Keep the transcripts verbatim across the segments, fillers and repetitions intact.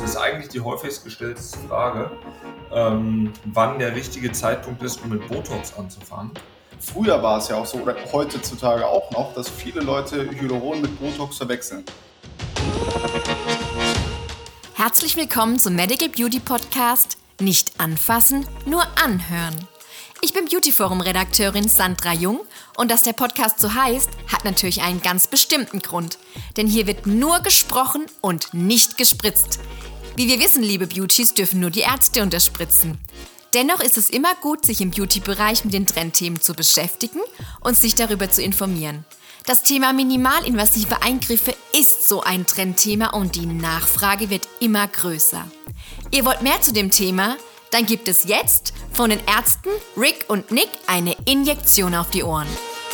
ist eigentlich die häufigst gestellte Frage, ähm, wann der richtige Zeitpunkt ist, um mit Botox anzufangen. Früher war es ja auch so, oder heutzutage auch noch, dass viele Leute Hyaluron mit Botox verwechseln. Herzlich willkommen zum Medical Beauty Podcast. Nicht anfassen, nur anhören. Ich bin Beauty Forum Redakteurin Sandra Jung und dass der Podcast so heißt, hat natürlich einen ganz bestimmten Grund. Denn hier wird nur gesprochen und nicht gespritzt. Wie wir wissen, liebe Beauties, dürfen nur die Ärzte unterspritzen. Dennoch ist es immer gut, sich im Beauty-Bereich mit den Trendthemen zu beschäftigen und sich darüber zu informieren. Das Thema minimalinvasive Eingriffe ist so ein Trendthema und die Nachfrage wird immer größer. Ihr wollt mehr zu dem Thema? Dann gibt es jetzt von den Ärzten Rick und Nick eine Injektion auf die Ohren.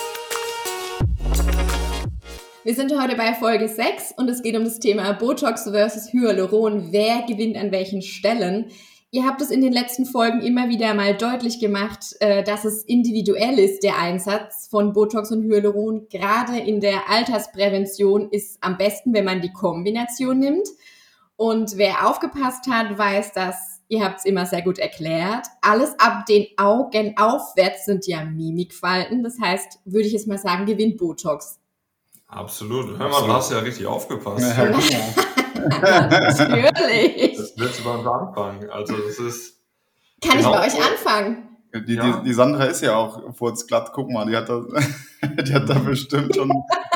Wir sind heute bei Folge sechs und es geht um das Thema Botox versus Hyaluron. Wer gewinnt an welchen Stellen? Ihr habt es in den letzten Folgen immer wieder mal deutlich gemacht, dass es individuell ist, der Einsatz von Botox und Hyaluron. Gerade in der Altersprävention ist am besten, wenn man die Kombination nimmt. Und wer aufgepasst hat, weiß, dass, ihr habt es immer sehr gut erklärt, alles ab den Augen aufwärts sind ja Mimikfalten. Das heißt, würde ich jetzt mal sagen, gewinnt Botox. Absolut. Hör mal, du hast ja richtig aufgepasst. Ja, Natürlich. Das willst du bei uns anfangen. Also das ist. Kann genau ich bei euch anfangen? Die, Ja. die, die Sandra ist ja auch furzglatt. Guck mal, die hat da, die hat da bestimmt schon.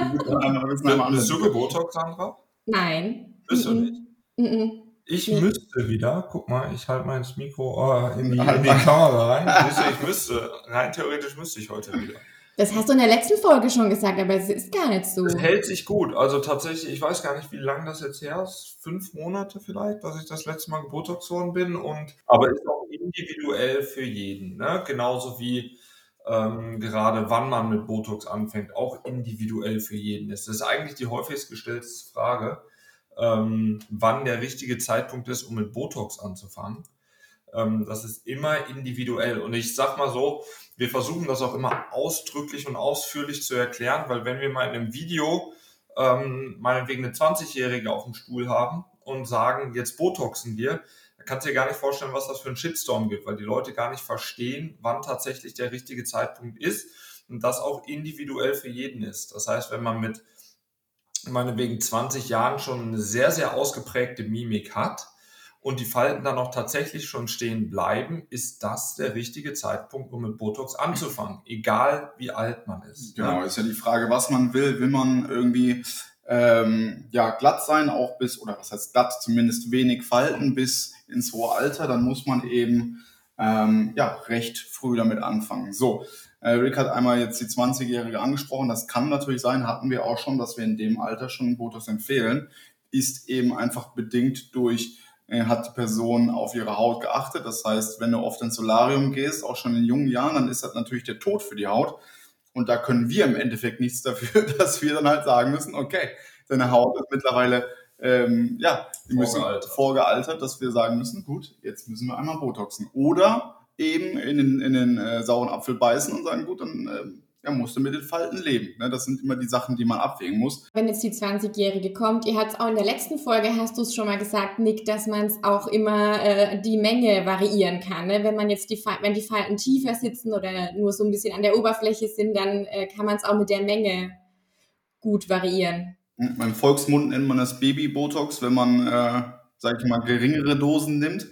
Bist du gebotox, Sandra? Nein. Bist du nicht? Mhm. Ich Nee. müsste wieder, guck mal, ich halte mein Mikro äh, in, die, in die Kamera rein. Siehst du, ich müsste, rein theoretisch müsste ich heute wieder. Das hast du in der letzten Folge schon gesagt, aber es ist gar nicht so. Es hält sich gut. Also tatsächlich, ich weiß gar nicht, wie lange das jetzt her ist. Fünf Monate vielleicht, dass ich das letzte Mal gebotox worden bin. Und, aber ist auch individuell für jeden. Ne? Genauso wie ähm, gerade wann man mit Botox anfängt, auch individuell für jeden ist. Das ist eigentlich die häufigst gestellte Frage, ähm, wann der richtige Zeitpunkt ist, um mit Botox anzufangen. Ähm, das ist immer individuell. Und ich sag mal so, wir versuchen das auch immer ausdrücklich und ausführlich zu erklären, weil wenn wir mal in einem Video ähm, meinetwegen eine zwanzigjährige auf dem Stuhl haben und sagen, jetzt botoxen wir, dann kannst du dir gar nicht vorstellen, was das für ein Shitstorm gibt, weil die Leute gar nicht verstehen, wann tatsächlich der richtige Zeitpunkt ist und das auch individuell für jeden ist. Das heißt, wenn man mit meinetwegen zwanzig Jahren schon eine sehr, sehr ausgeprägte Mimik hat und die Falten dann auch tatsächlich schon stehen bleiben, ist das der richtige Zeitpunkt, um mit Botox anzufangen, egal wie alt man ist. Genau, Ne? ist ja die Frage, was man will. Will man irgendwie ähm, ja, glatt sein, auch bis, oder was heißt glatt, zumindest wenig Falten bis ins hohe Alter, dann muss man eben ähm, ja, recht früh damit anfangen. So, äh, Rick hat einmal jetzt die zwanzigjährige angesprochen. Das kann natürlich sein, hatten wir auch schon, dass wir in dem Alter schon Botox empfehlen. Ist eben einfach bedingt durch hat die Person auf ihre Haut geachtet. Das heißt, wenn du oft ins Solarium gehst, auch schon in jungen Jahren, dann ist das natürlich der Tod für die Haut. Und da können wir im Endeffekt nichts dafür, dass wir dann halt sagen müssen, okay, deine Haut ist mittlerweile ähm, ja, die müssen Vorgealtert. vorgealtert, dass wir sagen müssen, gut, jetzt müssen wir einmal Botoxen. Oder eben in den, in den äh, sauren Apfel beißen und sagen, gut, dann äh, ja, musst du mit den Falten leben. Ne? Das sind immer die Sachen, die man abwägen muss. Wenn jetzt die zwanzigjährige kommt, ihr habt es auch in der letzten Folge, hast du es schon mal gesagt, Nick, dass man es auch immer äh, die Menge variieren kann. Ne? Wenn man jetzt die, wenn die Falten tiefer sitzen oder nur so ein bisschen an der Oberfläche sind, dann äh, kann man es auch mit der Menge gut variieren. Beim Volksmund nennt man das Baby-Botox, wenn man, äh, sag ich mal, geringere Dosen nimmt.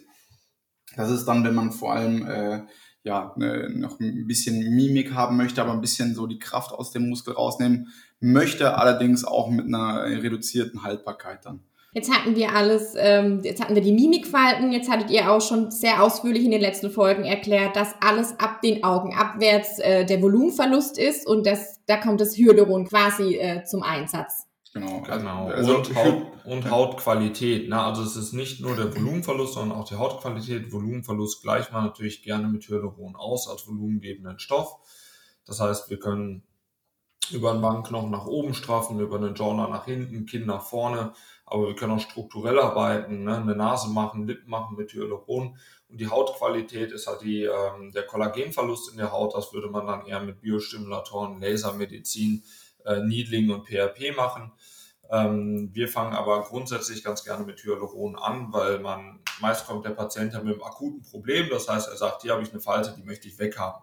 Das ist dann, wenn man vor allem äh, ja, ne, noch ein bisschen Mimik haben möchte, aber ein bisschen so die Kraft aus dem Muskel rausnehmen möchte, allerdings auch mit einer reduzierten Haltbarkeit dann. Jetzt hatten wir alles, ähm, jetzt hatten wir die Mimikfalten, jetzt hattet ihr auch schon sehr ausführlich in den letzten Folgen erklärt, dass alles ab den Augen abwärts äh, der Volumenverlust ist und das, da kommt das Hyaluron quasi äh, zum Einsatz. Genau. Genau. Also, und, Haut, und Hautqualität. Ne? Also es ist nicht nur der Volumenverlust, sondern auch die Hautqualität. Volumenverlust gleicht man natürlich gerne mit Hyaluron aus als volumengebenden Stoff. Das heißt, wir können über einen Wangenknochen nach oben straffen, über einen Jawline nach hinten, Kinn nach vorne. Aber wir können auch strukturell arbeiten, ne? Eine Nase machen, Lippen machen mit Hyaluron. Und die Hautqualität ist halt die, ähm, der Kollagenverlust in der Haut. Das würde man dann eher mit Biostimulatoren, Lasermedizin, äh, Needling und P R P machen. Ähm, wir fangen aber grundsätzlich ganz gerne mit Hyaluron an, weil man meist kommt der Patient ja mit einem akuten Problem. Das heißt, er sagt, hier habe ich eine Falte, die möchte ich weghaben.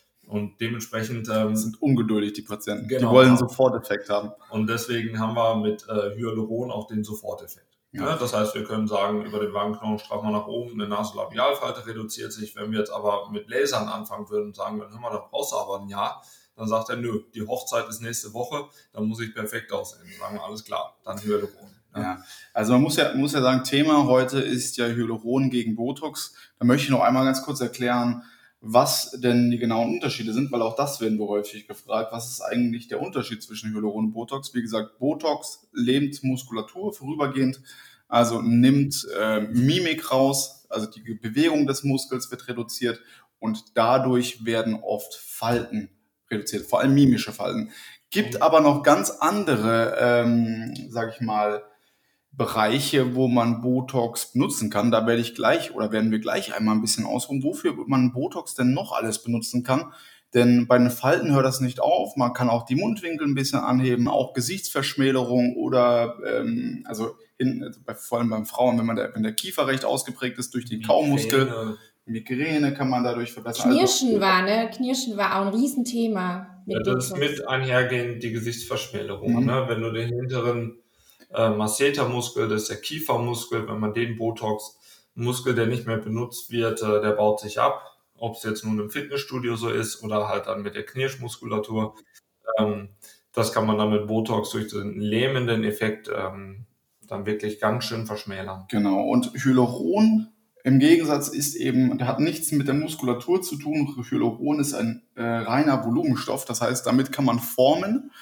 Und dementsprechend ähm, sind ungeduldig, die Patienten. Genau, die wollen ja. Soforteffekt haben. Und deswegen haben wir mit äh, Hyaluron auch den Soforteffekt. Ja. Ja, das heißt, wir können sagen, über den Wangenknochen strahlen wir nach oben, eine Nasolabialfalte reduziert sich. Wenn wir jetzt aber mit Lasern anfangen würden und sagen würden, hör mal, da brauchst du aber ein Jahr, dann sagt er, nö, die Hochzeit ist nächste Woche, dann muss ich perfekt aussehen. Dann sagen wir, alles klar, dann Hyaluron. Ja. Ja. Also man muss ja, muss ja sagen, Thema heute ist ja Hyaluron gegen Botox. Da möchte ich noch einmal ganz kurz erklären, was denn die genauen Unterschiede sind, weil auch das werden wir häufig gefragt. Was ist eigentlich der Unterschied zwischen Hyaluron und Botox? Wie gesagt, Botox lähmt Muskulatur vorübergehend, also nimmt äh, Mimik raus, also die Bewegung des Muskels wird reduziert und dadurch werden oft Falten reduziert, vor allem mimische Falten. Gibt aber noch ganz andere, ähm, sage ich mal, Bereiche, wo man Botox benutzen kann. Da werde ich gleich oder werden wir gleich einmal ein bisschen ausruhen, wofür man Botox denn noch alles benutzen kann. Denn bei den Falten hört das nicht auf. Man kann auch die Mundwinkel ein bisschen anheben, auch Gesichtsverschmälerung oder ähm, also in, also bei, vor allem beim Frauen, wenn man der, wenn der Kiefer recht ausgeprägt ist durch den Kaumuskel. Migräne kann man dadurch verbessern. Knirschen also, war, ne? Knirschen war auch ein Riesenthema. Mit ja, das ist mit einhergehend die Gesichtsverschmälerung. Mhm. Ne? Wenn du den hinteren äh, Massetermuskel, das ist der Kiefermuskel, wenn man den Botox, ein Muskel, der nicht mehr benutzt wird, äh, der baut sich ab. Ob es jetzt nun im Fitnessstudio so ist oder halt dann mit der Knirschmuskulatur. Ähm, das kann man dann mit Botox durch den lähmenden Effekt ähm, dann wirklich ganz schön verschmälern. Genau. Und Hyaluron im Gegensatz ist eben, der hat nichts mit der Muskulatur zu tun. Hyaluron ist ein äh, reiner Volumenstoff, das heißt, damit kann man formen.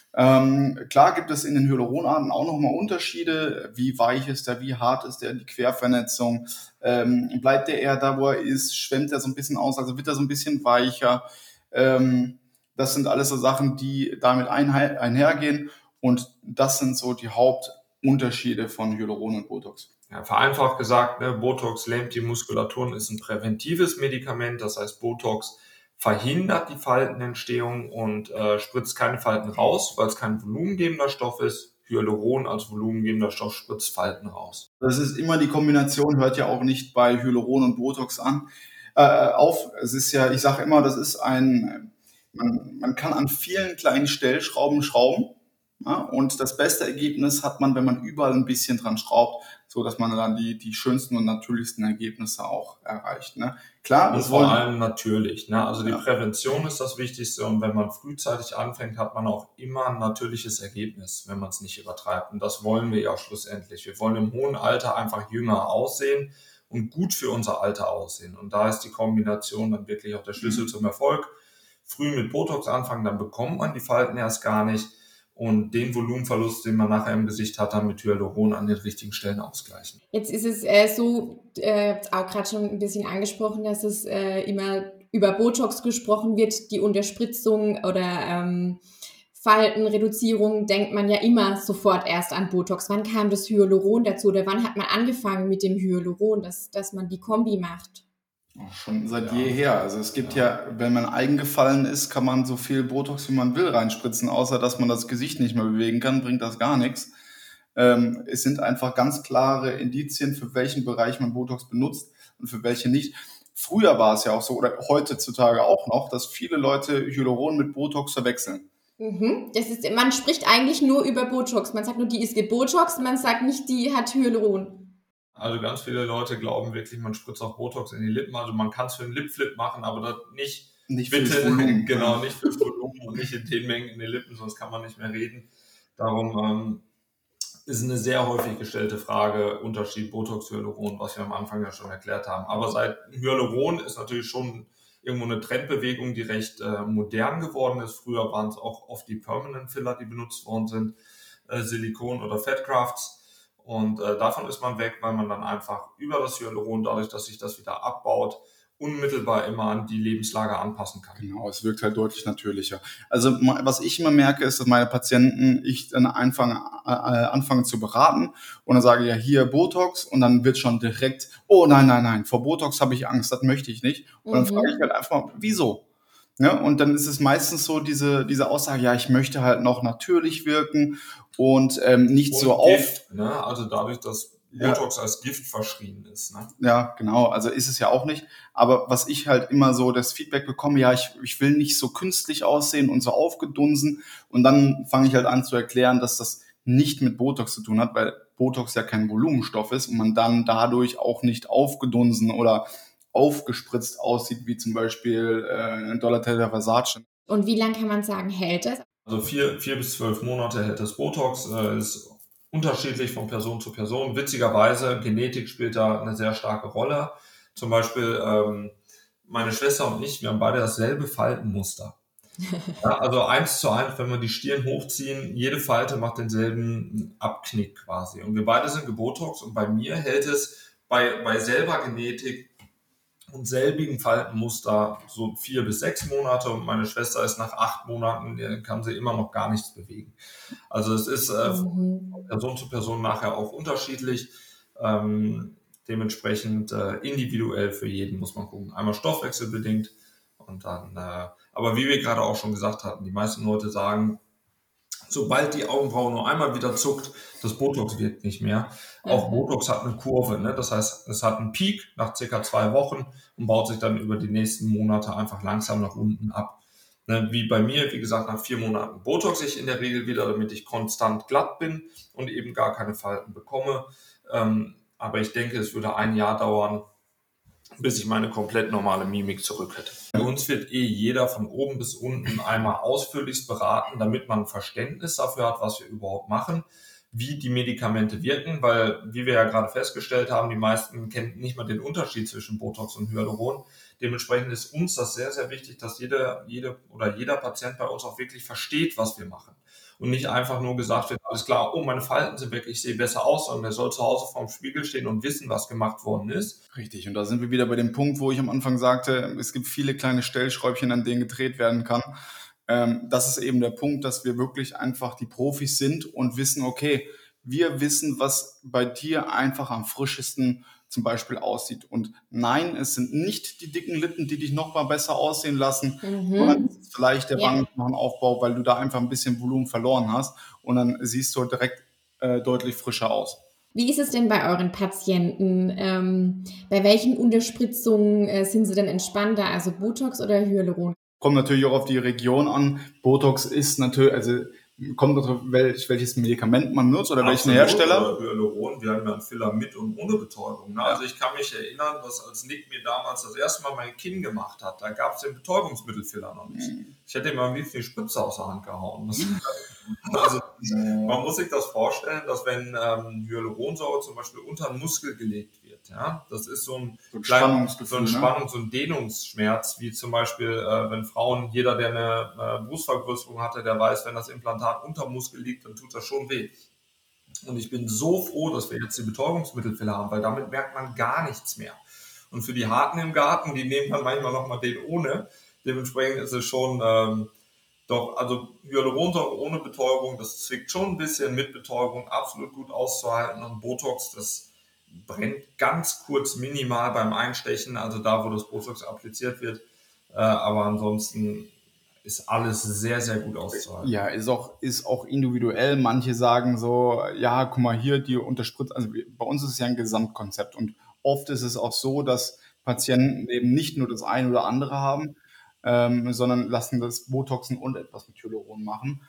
Ähm, klar gibt es in den Hyaluronarten auch nochmal Unterschiede. Wie weich ist der, wie hart ist der, die Quervernetzung. Ähm, bleibt der eher da, wo er ist, schwemmt er so ein bisschen aus, also wird er so ein bisschen weicher. Ähm, das sind alles so Sachen, die damit einher- einhergehen. Und das sind so die Hauptunterschiede von Hyaluron und Botox. Ja, vereinfacht gesagt, ne, Botox lähmt die Muskulatur und ist ein präventives Medikament. Das heißt, Botox verhindert die Faltenentstehung und äh, spritzt keine Falten raus, weil es kein volumengebender Stoff ist. Hyaluron als volumengebender Stoff spritzt Falten raus. Das ist immer die Kombination, hört ja auch nicht bei Hyaluron und Botox an. Äh, auf, es ist ja, ich sage immer, das ist ein, man, man kann an vielen kleinen Stellschrauben schrauben. Ja, und das beste Ergebnis hat man, wenn man überall ein bisschen dran schraubt, so dass man dann die, die schönsten und natürlichsten Ergebnisse auch erreicht. Ne? Klar, und das vor wollen, allem natürlich. Ne? Also die Ja. Prävention ist das Wichtigste und wenn man frühzeitig anfängt, hat man auch immer ein natürliches Ergebnis, wenn man es nicht übertreibt. Und das wollen wir ja schlussendlich. Wir wollen im hohen Alter einfach jünger aussehen und gut für unser Alter aussehen. Und da ist die Kombination dann wirklich auch der Schlüssel zum Erfolg. Früh mit Botox anfangen, dann bekommt man die Falten erst gar nicht. Und den Volumenverlust, den man nachher im Gesicht hat, dann mit Hyaluron an den richtigen Stellen ausgleichen. Jetzt ist es äh, so, äh, auch gerade schon ein bisschen angesprochen, dass es äh, immer über Botox gesprochen wird, die Unterspritzung oder ähm, Faltenreduzierung, denkt man ja immer sofort erst an Botox. Wann kam das Hyaluron dazu oder wann hat man angefangen mit dem Hyaluron, dass, dass man die Kombi macht? Schon seit Ja. jeher. Also es gibt ja. ja, wenn man eingefallen ist, kann man so viel Botox, wie man will, reinspritzen, außer dass man das Gesicht nicht mehr bewegen kann, bringt das gar nichts. Ähm, es sind einfach ganz klare Indizien, für welchen Bereich man Botox benutzt und für welche nicht. Früher war es ja auch so, oder heutzutage auch noch, dass viele Leute Hyaluron mit Botox verwechseln. Mhm. Das ist, man spricht eigentlich nur über Botox. Man sagt nur, die ist gebotox, man sagt nicht, die hat Hyaluron. Also ganz viele Leute glauben wirklich, man spritzt auch Botox in die Lippen. Also man kann es für einen Lipflip machen, aber das nicht, Nicht bitte, fürs Volumen. genau, nicht fürs Volumen und nicht in den Mengen in den Lippen, sonst kann man nicht mehr reden. Darum ähm, ist eine sehr häufig gestellte Frage, Unterschied Botox, Hyaluron, was wir am Anfang ja schon erklärt haben. Aber seit Hyaluron ist natürlich schon irgendwo eine Trendbewegung, die recht äh, modern geworden ist. Früher waren es auch oft die Permanent Filler, die benutzt worden sind, äh, Silikon oder Fatgrafts. Und äh, davon ist man weg, weil man dann einfach über das Hyaluron, dadurch, dass sich das wieder abbaut, unmittelbar immer an die Lebenslage anpassen kann. Genau, es wirkt halt deutlich natürlicher. Also was ich immer merke, ist, dass meine Patienten, ich dann anfange, äh, anfange zu beraten und dann sage, ja, hier Botox und dann wird schon direkt, oh nein, nein, nein, vor Botox habe ich Angst, das möchte ich nicht. Und dann Mhm. frage ich halt einfach mal, wieso? Ja, und dann ist es meistens so diese, diese Aussage, ja, ich möchte halt noch natürlich wirken und ähm, nicht Und so auf... Gift, ne? Also dadurch, dass Botox ja. als Gift verschrien ist. Ne? Ja, genau. Also ist es ja auch nicht. Aber was ich halt immer so das Feedback bekomme, ja, ich, ich will nicht so künstlich aussehen und so aufgedunsen. Und dann fange ich halt an zu erklären, dass das nicht mit Botox zu tun hat, weil Botox ja kein Volumenstoff ist und man dann dadurch auch nicht aufgedunsen oder aufgespritzt aussieht, wie zum Beispiel äh, ein Donatella Versace. Und wie lange kann man sagen, hält es? Also vier, vier bis zwölf Monate hält das Botox, äh, ist unterschiedlich von Person zu Person. Witzigerweise, Genetik spielt da eine sehr starke Rolle. Zum Beispiel ähm, meine Schwester und ich, wir haben beide dasselbe Faltenmuster. Ja, also eins zu eins, wenn wir die Stirn hochziehen, jede Falte macht denselben Abknick quasi. Und wir beide sind gebotox und bei mir hält es bei, bei selber Genetik und selbigen Faltenmuster so vier bis sechs Monate und meine Schwester ist nach acht Monaten, kann sie immer noch gar nichts bewegen. Also es ist äh, von Person zu Person nachher auch unterschiedlich. Ähm, dementsprechend äh, individuell für jeden muss man gucken. Einmal stoffwechselbedingt und dann, äh, aber wie wir gerade auch schon gesagt hatten, die meisten Leute sagen, sobald die Augenbraue nur einmal wieder zuckt, das Botox wirkt nicht mehr. Auch Botox hat eine Kurve, ne? Das heißt, es hat einen Peak nach circa zwei Wochen und baut sich dann über die nächsten Monate einfach langsam nach unten ab. Ne? Wie bei mir, wie gesagt, nach vier Monaten Botox ich in der Regel wieder, damit ich konstant glatt bin und eben gar keine Falten bekomme. Ähm, aber ich denke, es würde ein Jahr dauern, bis ich meine komplett normale Mimik zurück hätte. Bei uns wird eh jeder von oben bis unten einmal ausführlichst beraten, damit man ein Verständnis dafür hat, was wir überhaupt machen, wie die Medikamente wirken, weil, wie wir ja gerade festgestellt haben, die meisten kennen nicht mal den Unterschied zwischen Botox und Hyaluron. Dementsprechend ist uns das sehr, sehr wichtig, dass jede, jede oder jeder Patient bei uns auch wirklich versteht, was wir machen. Und nicht einfach nur gesagt wird, alles klar, oh, meine Falten sind weg, ich sehe besser aus, sondern er soll zu Hause vorm Spiegel stehen und wissen, was gemacht worden ist. Richtig, und da sind wir wieder bei dem Punkt, wo ich am Anfang sagte, es gibt viele kleine Stellschräubchen, an denen gedreht werden kann. Ähm, das ist eben der Punkt, dass wir wirklich einfach die Profis sind und wissen, okay, wir wissen, was bei dir einfach am frischesten zum Beispiel aussieht. Und nein, es sind nicht die dicken Lippen, die dich noch mal besser aussehen lassen, mhm. sondern es ist vielleicht der ja. Wangenknochenaufbau, weil du da einfach ein bisschen Volumen verloren hast und dann siehst du direkt äh, deutlich frischer aus. Wie ist es denn bei euren Patienten? Ähm, bei welchen Unterspritzungen äh, sind sie denn entspannter, also Botox oder Hyaluron? Kommt natürlich auch auf die Region an. Botox ist natürlich, also kommt darauf, welch, welches Medikament man nutzt oder Absolut, welchen Hersteller. Oder Hyaluron, wir haben ja einen Filler mit und ohne Betäubung. Ne? Ja. Also ich kann mich erinnern, dass als Nick mir damals das erste Mal mein Kinn gemacht hat, da gab es den Betäubungsmittelfiller noch nicht. Mhm. Ich hätte ihm am liebsten die Spritze aus der Hand gehauen. Also man muss sich das vorstellen, dass wenn ähm, Hyaluronsäure zum Beispiel unter den Muskel gelegt wird, ja, das ist so ein, so ein klein, so ein Spannungs- und Dehnungsschmerz, wie zum Beispiel, äh, wenn Frauen, jeder, der eine äh, Brustvergrößerung hatte, der weiß, wenn das Implantat unter dem Muskel liegt, dann tut das schon weh. Und ich bin so froh, dass wir jetzt die Betäubungsmittelfiller haben, weil damit merkt man gar nichts mehr. Und für die Harten im Garten, die nehmen dann manchmal nochmal den ohne. Dementsprechend ist es schon... Ähm, Doch, also Hyaluronsäure ohne Betäubung, das zwickt schon ein bisschen, mit Betäubung absolut gut auszuhalten. Und Botox, das brennt ganz kurz minimal beim Einstechen, also da, wo das Botox appliziert wird. Äh, aber ansonsten ist alles sehr, sehr gut auszuhalten. Ja, ist auch, ist auch individuell. Manche sagen so, ja, guck mal hier, die unterspritzt. Also bei uns ist es ja ein Gesamtkonzept. Und oft ist es auch so, dass Patienten eben nicht nur das eine oder andere haben, Ähm, sondern lassen das Botoxen und etwas mit Hyaluron machen.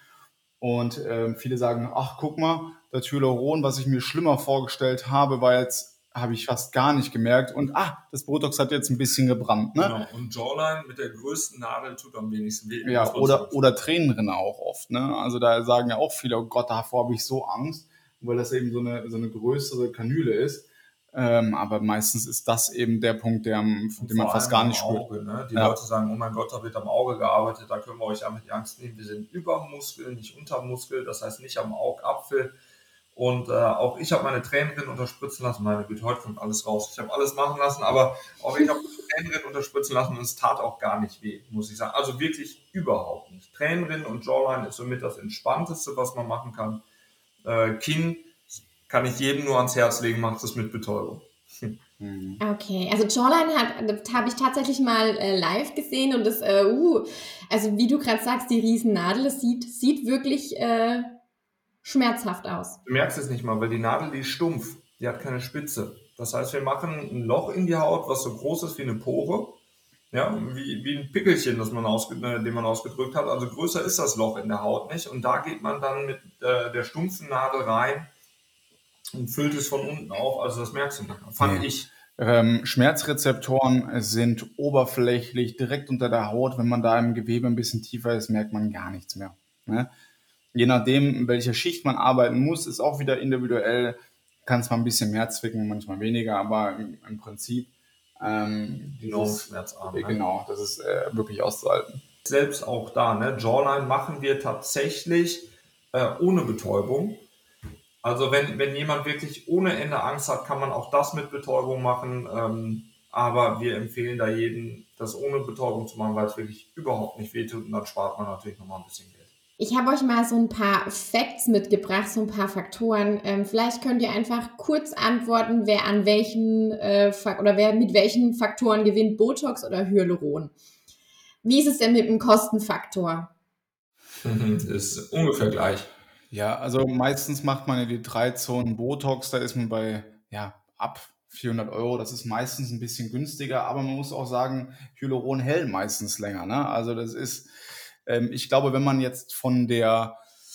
Und ähm, viele sagen, ach, guck mal, das Hyaluron, was ich mir schlimmer vorgestellt habe, war jetzt, habe ich fast gar nicht gemerkt. Und ah, das Botox hat jetzt ein bisschen gebrannt. Ne? Genau, und Jawline mit der größten Nadel tut am wenigsten weh. Ja, oder, oder Tränenrinne auch oft. Ne? Also da sagen ja auch viele, oh Gott, davor habe ich so Angst, weil das eben so eine, so eine größere Kanüle ist. Ähm, aber meistens ist das eben der Punkt, der, den man fast gar nicht spürt. Auge, ne? Die ja. Leute sagen, oh mein Gott, da wird am Auge gearbeitet, da können wir euch einfach die Angst nehmen. Wir sind über dem Muskel, nicht unter dem Muskel, das heißt nicht am Augapfel. Und äh, auch ich habe meine Tränenrinne unterspritzen lassen. Meine Güte, heute kommt alles raus. Ich habe alles machen lassen, aber auch ich habe Tränenrinne unterspritzen lassen und es tat auch gar nicht weh, muss ich sagen. Also wirklich überhaupt nicht. Tränenrinne und Jawline ist somit das Entspannteste, was man machen kann. Äh, Kinn kann ich jedem nur ans Herz legen, macht es mit Betäubung. Okay, also Jawline habe ich tatsächlich mal äh, live gesehen und das, äh, uh, also wie du gerade sagst, die Riesennadel, das sieht, sieht wirklich äh, schmerzhaft aus. Du merkst es nicht mal, weil die Nadel, die ist stumpf, die hat keine Spitze. Das heißt, wir machen ein Loch in die Haut, was so groß ist wie eine Pore, ja, wie, wie ein Pickelchen, das man ausge, äh, den man ausgedrückt hat. Also größer ist das Loch in der Haut nicht. Und da geht man dann mit äh, der stumpfen Nadel rein und füllt es von unten auf. Also das merkst du nicht, fand Nee. ich. Ähm, Schmerzrezeptoren sind oberflächlich direkt unter der Haut. Wenn man da im Gewebe ein bisschen tiefer ist, merkt man gar nichts mehr. Ne? Je nachdem, in welcher Schicht man arbeiten muss, ist auch wieder individuell. Kann es mal ein bisschen mehr zwicken, manchmal weniger, aber im, im Prinzip ähm, Enorm dieses, schmerzarm. äh, Ne? genau, das ist äh, wirklich auszuhalten. Selbst auch da, ne? Jawline machen wir tatsächlich äh, ohne Betäubung. Also wenn, wenn jemand wirklich ohne Ende Angst hat, kann man auch das mit Betäubung machen. Ähm, aber wir empfehlen da jedem, das ohne Betäubung zu machen, weil es wirklich überhaupt nicht wehtut und dann spart man natürlich nochmal ein bisschen Geld. Ich habe euch mal so ein paar Facts mitgebracht, so ein paar Faktoren. Ähm, vielleicht könnt ihr einfach kurz antworten, wer an welchen äh, Fak- oder wer mit welchen Faktoren gewinnt, Botox oder Hyaluron. Wie ist es denn mit dem Kostenfaktor? Ist ungefähr gleich. Ja, also meistens macht man ja die drei Zonen Botox, da ist man bei ja, ab vierhundert Euro. Das ist meistens ein bisschen günstiger, aber man muss auch sagen, Hyaluron hält meistens länger. Ne? Also das ist, ähm, ich glaube, wenn man jetzt von der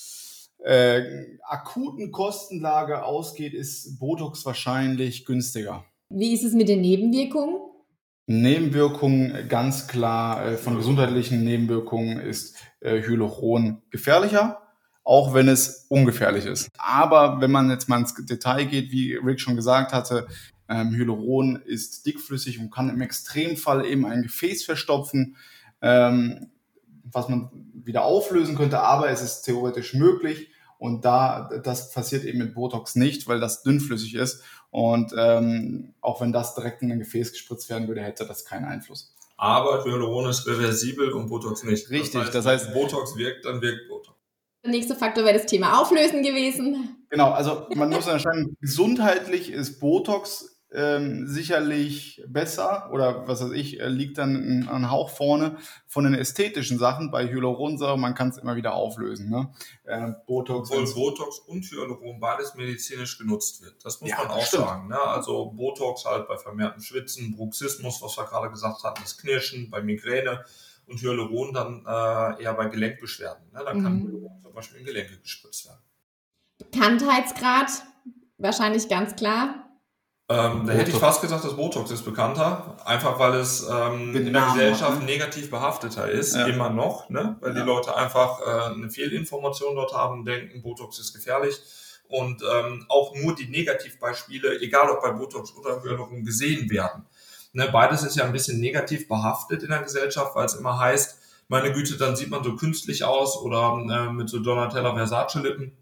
äh, akuten Kostenlage ausgeht, ist Botox wahrscheinlich günstiger. Wie ist es mit den Nebenwirkungen? Nebenwirkungen, ganz klar, äh, von gesundheitlichen Nebenwirkungen ist äh, Hyaluron gefährlicher, auch wenn es ungefährlich ist. Aber wenn man jetzt mal ins Detail geht, wie Rick schon gesagt hatte, ähm, Hyaluron ist dickflüssig und kann im Extremfall eben ein Gefäß verstopfen, ähm, was man wieder auflösen könnte, aber es ist theoretisch möglich. Und da, das passiert eben mit Botox nicht, weil das dünnflüssig ist. Und ähm, auch wenn das direkt in ein Gefäß gespritzt werden würde, hätte das keinen Einfluss. Aber Hyaluron ist reversibel und Botox nicht. Richtig, das heißt, das heißt- wenn Botox wirkt, dann wirkt Botox. Der nächste Faktor wäre das Thema Auflösen gewesen. Genau, also man muss unterscheiden, gesundheitlich ist Botox ähm, sicherlich besser oder was weiß ich, äh, liegt dann ein, ein Hauch vorne von den ästhetischen Sachen. Bei Hyaluronsäure, man kann es immer wieder auflösen. Ne? Äh, Botox. Obwohl Botox und Hyaluron beides medizinisch genutzt wird. Das muss Ja, man auch stimmt. sagen. Ne? Also Botox halt bei vermehrtem Schwitzen, Bruxismus, was wir gerade gesagt hatten, das Knirschen, bei Migräne und Hyaluron dann äh, eher bei Gelenkbeschwerden. Ne? Dann kann Mhm. Hyaluron zum Beispiel in Gelenke gespritzt werden. Bekanntheitsgrad, wahrscheinlich ganz klar. Ähm, da hätte ich Botox. fast gesagt, das Botox ist bekannter, einfach weil es ähm, Den in der Namen Gesellschaft hat, ne? negativ behafteter ist, Ja. immer noch, ne? Weil Ja. die Leute einfach äh, eine Fehlinformation dort haben, denken, Botox ist gefährlich und ähm, auch nur die Negativbeispiele, egal ob bei Botox oder Hyaluron, gesehen werden. Ne? Beides ist ja ein bisschen negativ behaftet in der Gesellschaft, weil es immer heißt, meine Güte, dann sieht man so künstlich aus oder äh, mit so Donatella Versace-Lippen.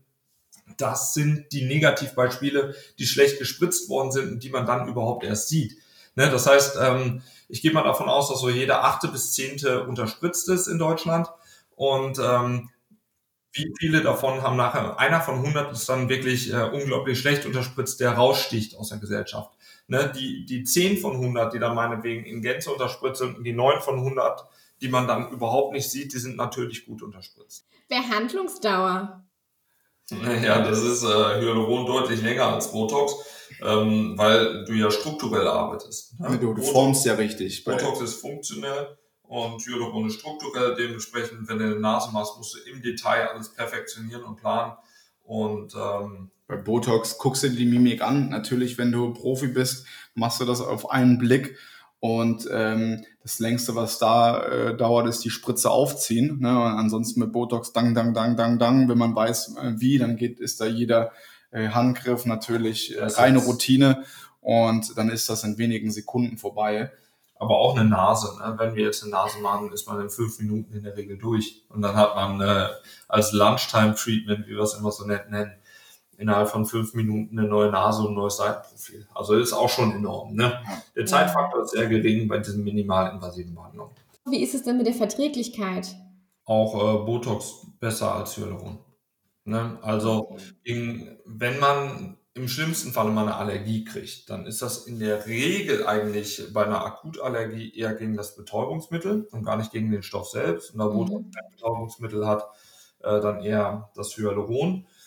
Das sind die Negativbeispiele, die schlecht gespritzt worden sind und die man dann überhaupt erst sieht. Ne, das heißt, ähm, ich gehe mal davon aus, dass so jeder achte bis zehnte unterspritzt ist in Deutschland. Und ähm, wie viele davon haben nachher, einer von hundert ist dann wirklich äh, unglaublich schlecht unterspritzt, der raussticht aus der Gesellschaft. Ne, die, die zehn von hundert, die dann meinetwegen in Gänze unterspritzen und die neun von hundert, die man dann überhaupt nicht sieht, die sind natürlich gut unterspritzt. Behandlungsdauer. Ja, das ist äh, Hyaluron deutlich länger als Botox, ähm, weil du ja strukturell arbeitest. Ne? Du, du Botox, formst ja richtig. Bei- Botox ist funktionell und Hyaluron ist strukturell. Dementsprechend, wenn du eine Nase machst, musst du im Detail alles perfektionieren und planen. Und ähm, Bei Botox guckst du dir die Mimik an. Natürlich, wenn du Profi bist, machst du das auf einen Blick. Und ähm, das längste, was da äh, dauert, ist die Spritze aufziehen. Ne? Und ansonsten mit Botox, dang, dang, dang, dang, dang. Wenn man weiß, äh, wie, dann geht, ist da jeder äh, Handgriff natürlich äh, Das reine ist- Routine. Und dann ist das in wenigen Sekunden vorbei. aber auch eine Nase. Ne? Wenn wir jetzt eine Nase machen, ist man in fünf Minuten in der Regel durch. Und dann hat man äh, als Lunchtime-Treatment, wie wir es immer so nett nennen, innerhalb von fünf Minuten eine neue Nase und ein neues Seitenprofil. Also das ist auch schon enorm. Ne? Der Zeitfaktor ist sehr gering bei diesen minimalinvasiven Behandlungen. Wie ist es denn mit der Verträglichkeit? Auch äh, Botox besser als Hyaluron. Ne? Also in, wenn man im schlimmsten Falle mal eine Allergie kriegt, dann ist das in der Regel eigentlich bei einer Akutallergie eher gegen das Betäubungsmittel und gar nicht gegen den Stoff selbst. Und da Botox Mhm. kein Betäubungsmittel hat, äh, dann eher das Hyaluron.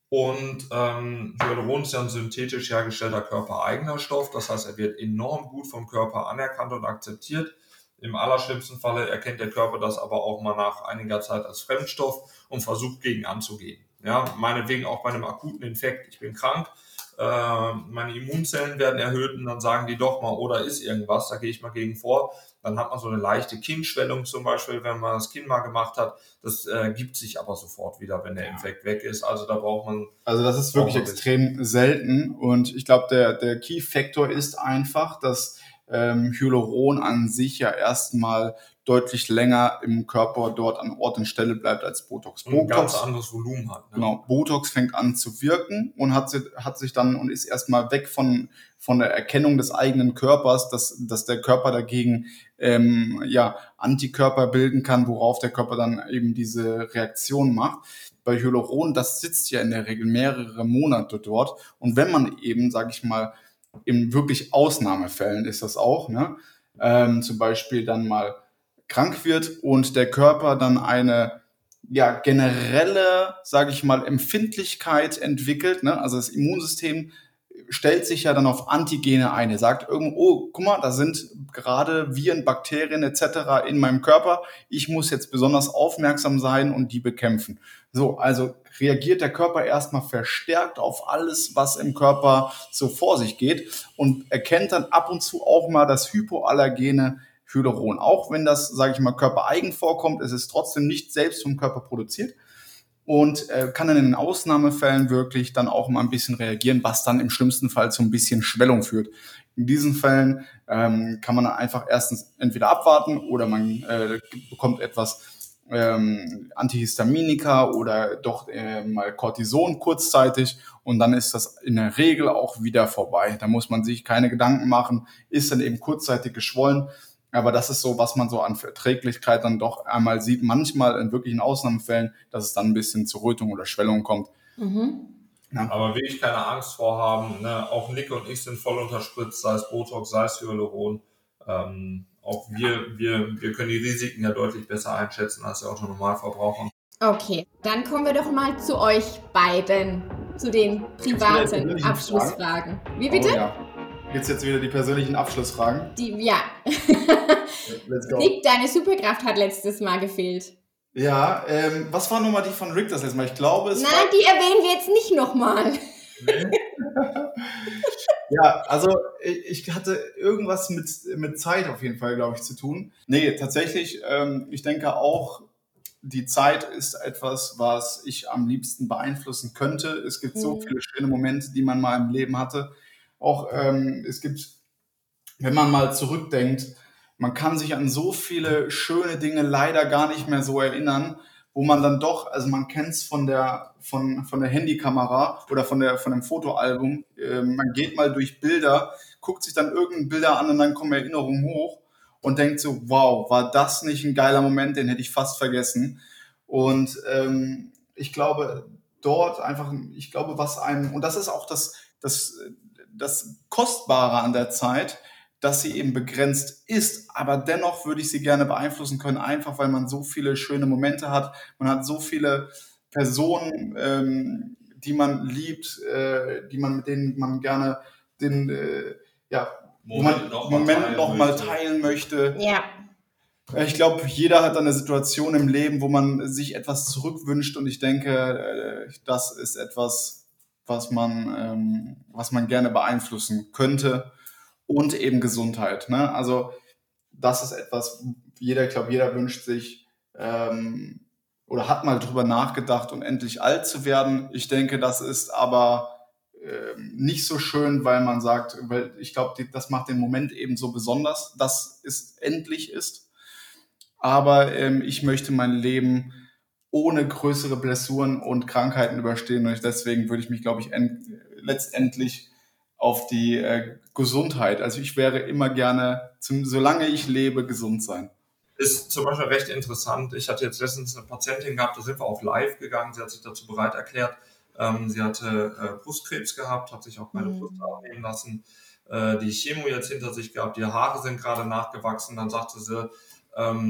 Und ähm, Hyaluron ist ja ein synthetisch hergestellter körpereigener Stoff. Das heißt, er wird enorm gut vom Körper anerkannt und akzeptiert. Im allerschlimmsten Falle erkennt der Körper das aber auch mal nach einiger Zeit als Fremdstoff und versucht gegen anzugehen. Ja, meinetwegen auch bei einem akuten Infekt. Ich bin krank, äh, meine Immunzellen werden erhöht und dann sagen die doch mal, oder ist irgendwas, da gehe ich mal gegen vor. Dann hat man so eine leichte Kinnschwellung zum Beispiel, wenn man das Kinn mal gemacht hat. Das äh, gibt sich aber sofort wieder, wenn der Infekt weg ist. Also da braucht man... Also das ist wirklich extrem selten und ich glaube, der, der Key-Faktor ist einfach, dass ähm, Hyaluron an sich ja erstmal deutlich länger im Körper dort an Ort und Stelle bleibt als Botox. Und ein Botox, ganz anderes Volumen hat. Ne? Genau, Botox fängt an zu wirken und hat, sich- hat sich dann und ist erstmal weg von, von der Erkennung des eigenen Körpers, dass, dass der Körper dagegen ähm, ja, Antikörper bilden kann, worauf der Körper dann eben diese Reaktion macht. Bei Hyaluron, das sitzt ja in der Regel mehrere Monate dort. Und wenn man eben, sage ich mal, in wirklich Ausnahmefällen ist das auch, ne, ähm, zum Beispiel dann mal krank wird und der Körper dann eine ja, generelle, sage ich mal, Empfindlichkeit entwickelt, ne? Also das Immunsystem stellt sich ja dann auf Antigene ein. Er sagt irgendwo, oh, guck mal, da sind gerade Viren, Bakterien et cetera in meinem Körper. Ich muss jetzt besonders aufmerksam sein und die bekämpfen. So, also reagiert der Körper erstmal verstärkt auf alles, was im Körper so vor sich geht und erkennt dann ab und zu auch mal das hypoallergene Hyaluron. Auch wenn das, sage ich mal, körpereigen vorkommt, ist es trotzdem nicht selbst vom Körper produziert und äh, kann dann in den Ausnahmefällen wirklich dann auch mal ein bisschen reagieren, was dann im schlimmsten Fall zu ein bisschen Schwellung führt. In diesen Fällen ähm, kann man dann einfach erstens entweder abwarten oder man äh, bekommt etwas ähm, Antihistaminika oder doch äh, mal Cortison kurzzeitig und dann ist das in der Regel auch wieder vorbei. Da muss man sich keine Gedanken machen, ist dann eben kurzzeitig geschwollen. Aber das ist so, was man so an Verträglichkeit dann doch einmal sieht. Manchmal in wirklichen Ausnahmefällen, dass es dann ein bisschen zu Rötung oder Schwellung kommt. Mhm. Ja. Aber will ich keine Angst vorhaben. Ne? Auch Nick und ich sind voll unterspritzt, sei es Botox, sei es Hyaluron. Ähm, auch wir, wir, wir können die Risiken ja deutlich besser einschätzen als der Autonormalverbraucher. Okay, dann kommen wir doch mal zu euch beiden, zu den privaten persönlichen Abschlussfragen. Wie bitte? Oh, ja. Gibt's jetzt wieder die persönlichen Abschlussfragen? Die, ja. Let's go. Nick, deine Superkraft hat letztes Mal gefehlt. Ja, ähm, was war nochmal die von Rick das letzte Mal? Ich glaube, es Nein, war... die erwähnen wir jetzt nicht nochmal. Ja, also ich hatte irgendwas mit, mit Zeit auf jeden Fall, glaube ich, zu tun. Nee, tatsächlich, ähm, ich denke auch, die Zeit ist etwas, was ich am liebsten beeinflussen könnte. Es gibt so Mhm. viele schöne Momente, die man mal im Leben hatte. Auch ähm, es gibt, wenn man mal zurückdenkt, man kann sich an so viele schöne Dinge leider gar nicht mehr so erinnern, wo man dann doch, also man kennt es von der, von, von der Handykamera oder von, der, von dem Fotoalbum, äh, man geht mal durch Bilder, guckt sich dann irgendein Bilder an und dann kommen Erinnerungen hoch und denkt so, wow, war das nicht ein geiler Moment, den hätte ich fast vergessen. Und ähm, ich glaube, dort einfach, ich glaube, was einem, und das ist auch das, das, das Kostbare an der Zeit, dass sie eben begrenzt ist, aber dennoch würde ich sie gerne beeinflussen können, einfach weil man so viele schöne Momente hat. Man hat so viele Personen, ähm, die man liebt, äh, die man mit denen man gerne den äh, ja, Moment noch mal Moment teilen noch mal möchte. teilen möchte. Ja. Ich glaube, jeder hat eine Situation im Leben, wo man sich etwas zurückwünscht und ich denke, äh, das ist etwas, was man, ähm, was man gerne beeinflussen könnte. Und eben Gesundheit. Ne? Also das ist etwas, jeder, ich glaube, jeder wünscht sich ähm, oder hat mal drüber nachgedacht, um endlich alt zu werden. Ich denke, das ist aber ähm, nicht so schön, weil man sagt, weil ich glaube, das macht den Moment eben so besonders, dass es endlich ist. Aber ähm, ich möchte mein Leben ohne größere Blessuren und Krankheiten überstehen und deswegen würde ich mich, glaube ich, end- letztendlich auf die äh, Gesundheit. Also ich wäre immer gerne, zum, solange ich lebe, gesund sein. Ist zum Beispiel recht interessant. Ich hatte jetzt letztens eine Patientin gehabt, da sind wir auf live gegangen. Sie hat sich dazu bereit erklärt. Ähm, sie hatte äh, Brustkrebs gehabt, hat sich auch meine Mhm. Brust abnehmen lassen. Äh, die Chemo jetzt hinter sich gehabt, die Haare sind gerade nachgewachsen. Dann sagte sie, ähm,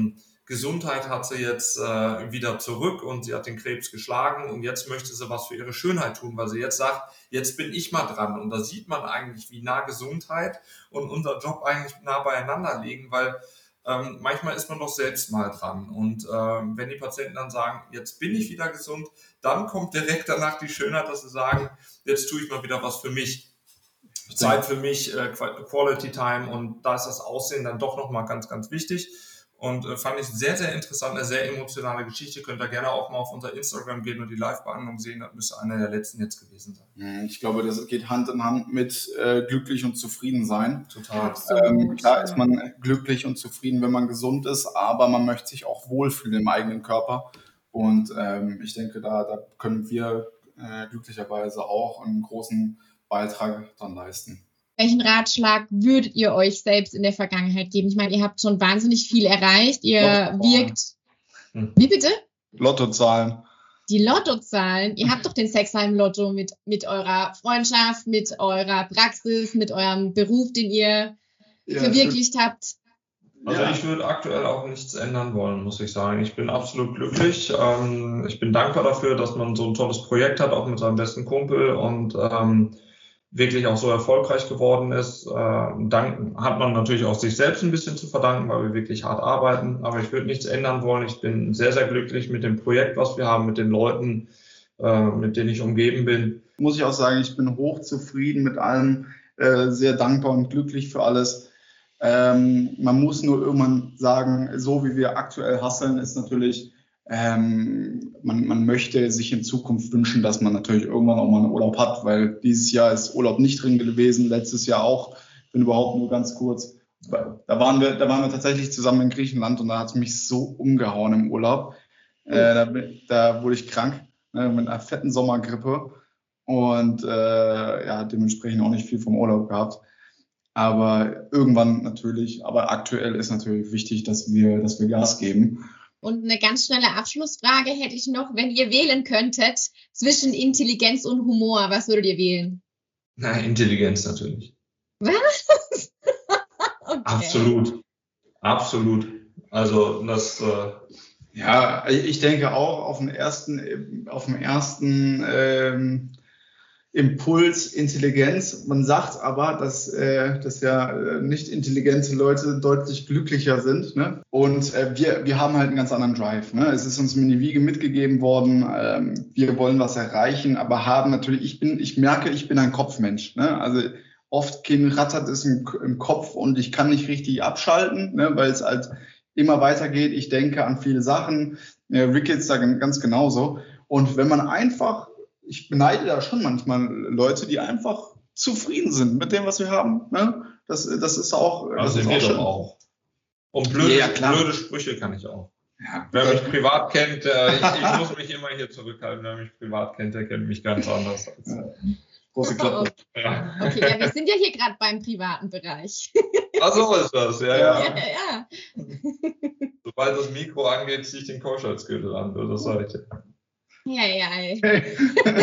Gesundheit hat sie jetzt äh, wieder zurück und sie hat den Krebs geschlagen und jetzt möchte sie was für ihre Schönheit tun, weil sie jetzt sagt, jetzt bin ich mal dran. Und da sieht man eigentlich, wie nah Gesundheit und unser Job eigentlich nah beieinander liegen, weil ähm, manchmal ist man doch selbst mal dran. Und ähm, wenn die Patienten dann sagen, jetzt bin ich wieder gesund, dann kommt direkt danach die Schönheit, dass sie sagen, jetzt tue ich mal wieder was für mich. Zeit für mich, äh, Quality Time, und da ist das Aussehen dann doch nochmal ganz, ganz wichtig. Und äh, fand ich sehr, sehr interessant, eine sehr emotionale Geschichte. Könnt ihr gerne auch mal auf unser Instagram gehen und die Live-Behandlung sehen. Das müsste einer der letzten jetzt gewesen sein. Ich glaube, das geht Hand in Hand mit äh, glücklich und zufrieden sein. Total. Ähm, klar ist man glücklich und zufrieden, wenn man gesund ist, aber man möchte sich auch wohlfühlen im eigenen Körper. Und ähm, ich denke, da, da können wir äh, glücklicherweise auch einen großen Beitrag dann leisten. Welchen Ratschlag würdet ihr euch selbst in der Vergangenheit geben? Ich meine, ihr habt schon wahnsinnig viel erreicht. Ihr wirkt... Hm. Wie bitte? Lottozahlen. Die Lottozahlen. Ihr habt doch den Sexheim-Lotto mit, mit eurer Freundschaft, mit eurer Praxis, mit eurem Beruf, den ihr ja, verwirklicht stimmt. habt. Also ja. Ich würde aktuell auch nichts ändern wollen, muss ich sagen. Ich bin absolut glücklich. Ähm, ich bin dankbar dafür, dass man so ein tolles Projekt hat, auch mit seinem besten Kumpel, und ähm, wirklich auch so erfolgreich geworden ist. Äh, dann hat man natürlich auch sich selbst ein bisschen zu verdanken, weil wir wirklich hart arbeiten. Aber ich würde nichts ändern wollen. Ich bin sehr, sehr glücklich mit dem Projekt, was wir haben, mit den Leuten, äh, mit denen ich umgeben bin. Muss ich auch sagen, ich bin hochzufrieden mit allem, äh, sehr dankbar und glücklich für alles. Ähm, man muss nur irgendwann sagen, so wie wir aktuell hustlen, ist natürlich, ähm, man, man möchte sich in Zukunft wünschen, dass man natürlich irgendwann auch mal einen Urlaub hat, weil dieses Jahr ist Urlaub nicht drin gewesen, letztes Jahr auch, bin überhaupt nur ganz kurz. Da waren wir, da waren wir tatsächlich zusammen in Griechenland und da hat es mich so umgehauen im Urlaub. Äh, da, da wurde ich krank, ne, mit einer fetten Sommergrippe und äh, ja, dementsprechend auch nicht viel vom Urlaub gehabt. Aber irgendwann natürlich, aber aktuell ist natürlich wichtig, dass wir, dass wir Gas geben. Und eine ganz schnelle Abschlussfrage hätte ich noch, wenn ihr wählen könntet zwischen Intelligenz und Humor, was würdet ihr wählen? Na, Intelligenz natürlich. Was? Okay. Absolut. Absolut. Also das... Äh ja, ich denke auch auf den ersten, auf den ersten ähm, Impuls Intelligenz. Man sagt aber, dass, äh, dass ja nicht intelligente Leute deutlich glücklicher sind. Ne? Und äh, wir, wir haben halt einen ganz anderen Drive. Ne? Es ist uns in die Wiege mitgegeben worden. Ähm, wir wollen was erreichen, aber haben natürlich, ich bin, ich merke, ich bin ein Kopfmensch. Ne? Also oft rattert es im, im Kopf und ich kann nicht richtig abschalten, ne? Weil es halt immer weitergeht. Ich denke an viele Sachen. Äh, Rick jetzt da ganz genauso. Und wenn man einfach, ich beneide da schon manchmal Leute, die einfach zufrieden sind mit dem, was wir haben. Ne? Das, das ist auch. Das also ist wir auch, doch auch. Und blöde, ja, blöde Sprüche kann ich auch. Ja, wer mich privat kennt, äh, ich, ich muss mich immer hier zurückhalten. Wer mich privat kennt, der kennt mich ganz anders. Als, ja. Große Klappe. Okay. Ja. Okay, ja, wir sind ja hier gerade beim privaten Bereich. Ach, so ist das, ja, ja. ja, ja. Sobald das Mikro angeht, ziehe ich den Keuschheitsgürtel an, das sage ich dir. Ja, ja. Hey.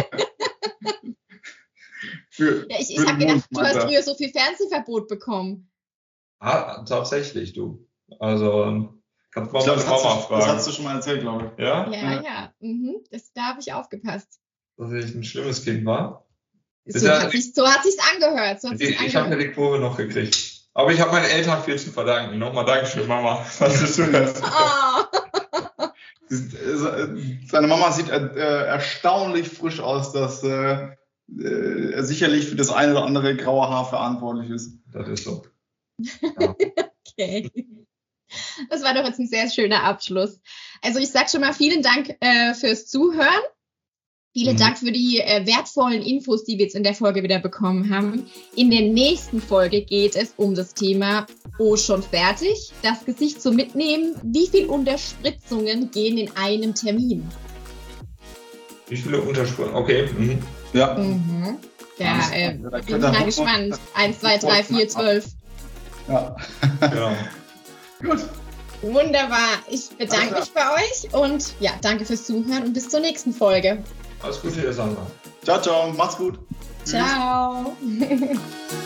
für, ja ich ich habe gedacht, du hast früher so viel Fernsehverbot bekommen. Ah, tatsächlich, du. Also, kannst du mal meine Mama fragen. Das hast du schon mal erzählt, glaube ich. Ja? Ja, ja. ja. Mhm. Das, da habe ich aufgepasst. Dass ich ein schlimmes Kind war. So hat, sich, so hat sich's angehört. So hat ich ich habe ja die Kurve noch gekriegt. Aber ich habe meinen Eltern viel zu verdanken. Nochmal Dankeschön, Mama. Was ist das? Oh. Seine Mama sieht äh, erstaunlich frisch aus, dass äh, äh, sicherlich für das eine oder andere graue Haar verantwortlich ist. Das ist so. Ja. Okay. Das war doch jetzt ein sehr schöner Abschluss. Also ich sage schon mal vielen Dank äh, fürs Zuhören. Vielen mhm. Dank für die äh, wertvollen Infos, die wir jetzt in der Folge wieder bekommen haben. In der nächsten Folge geht es um das Thema Oh, schon fertig? Das Gesicht zum Mitnehmen. Wie viele Unterspritzungen gehen in einem Termin? Wie viele Unterspritzungen? Okay. Mhm. Ja. Mhm. Ja, äh, bin mal gespannt. Eins, zwei, drei, vier, zwölf. Ja. Genau. Gut. Wunderbar. Ich bedanke mich bei euch und ja, danke fürs Zuhören und bis zur nächsten Folge. Alles Gute, Sandra. Ciao, ciao. Macht's gut. Ciao.